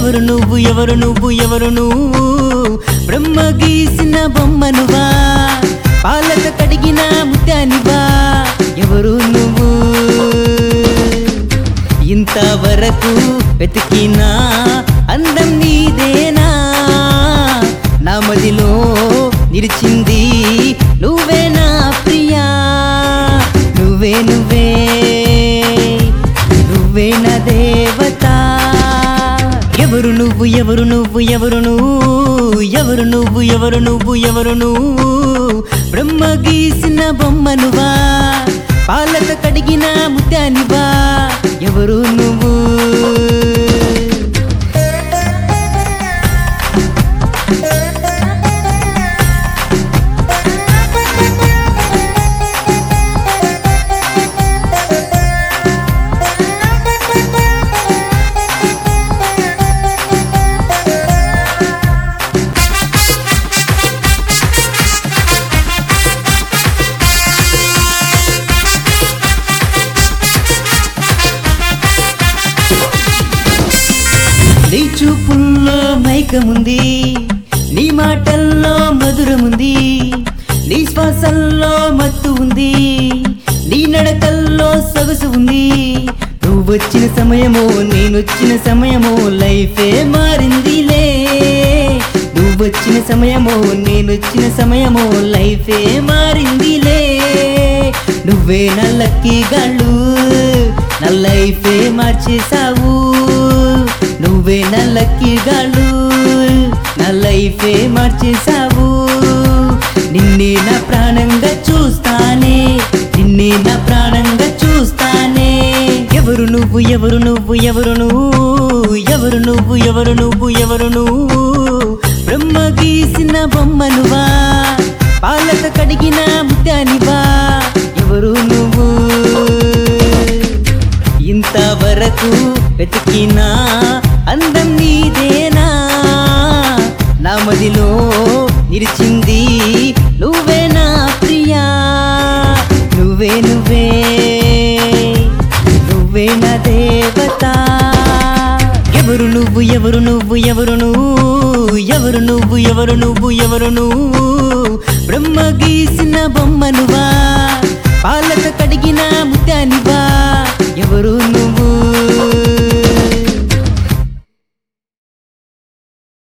ఎవరు నువ్వు ఎవరు నువ్వు ఎవరు నువ్వు బ్రహ్మ గీసిన బొమ్మనువా పాలతో కడిగిన ముత్యానివా ఎవరు నువ్వు ఇంతవరకు వెతికినా అందం నీదేనా నా మదిలో నిలిచింది నువ్వే నా ప్రియా నువ్వే నువ్వే నువ్వే నా దేవత ఎవరు నువ్వు ఎవరు నువ్వు ఎవరు నువ్వు ఎవరు నువ్వు ఎవరు నువ్వు ఎవరు నువ్వు బ్రహ్మ గీసిన బొమ్మనువా పాలతో కడిగిన ముత్యానివా ఎవరు నువ్వు నీ చూపుల్లో మైకముంది నీ మాటల్లో మధురముంది నీ శ్వాసల్లో మత్తు ఉంది నీ నడకల్లో సొగసు ఉంది నువ్వు వచ్చిన సమయమో నేనొచ్చిన సమయమో లైఫే మారిందిలే నువ్వు వచ్చిన సమయమో నేనొచ్చిన సమయమో లైఫే మారిందిలే నువ్వే నా లక్కీ గాళ్ళు నా లైఫే మార్చేసావు నువ్వే నా లక్కీ గాళ్ళు నా లైఫే మార్చేసావు నిన్నే నా ప్రాణంగా చూస్తానే నిన్నే నా ప్రాణంగా చూస్తానే ఎవరు నువ్వు ఎవరు నువ్వు ఎవరు నువ్వు ఎవరు నువ్వు ఎవరు నువ్వు ఎవరు నువ్వు బ్రహ్మ గీసిన బొమ్మనువా పాలతో కడిగిన ముత్యానివా ఎవరు నువ్వు ఇంతవరకు వెతికినా అందం నీదేనా నా మదిలో నిలిచింది నువ్వే నా ప్రియా నువ్వే నువ్వే నువ్వే నా దేవత ఎవరు నువ్వు ఎవరు నువ్వు ఎవరు నువ్వు ఎవరు నువ్వు ఎవరు నువ్వు ఎవరు నువ్వు బ్రహ్మ గీసిన బొమ్మనువా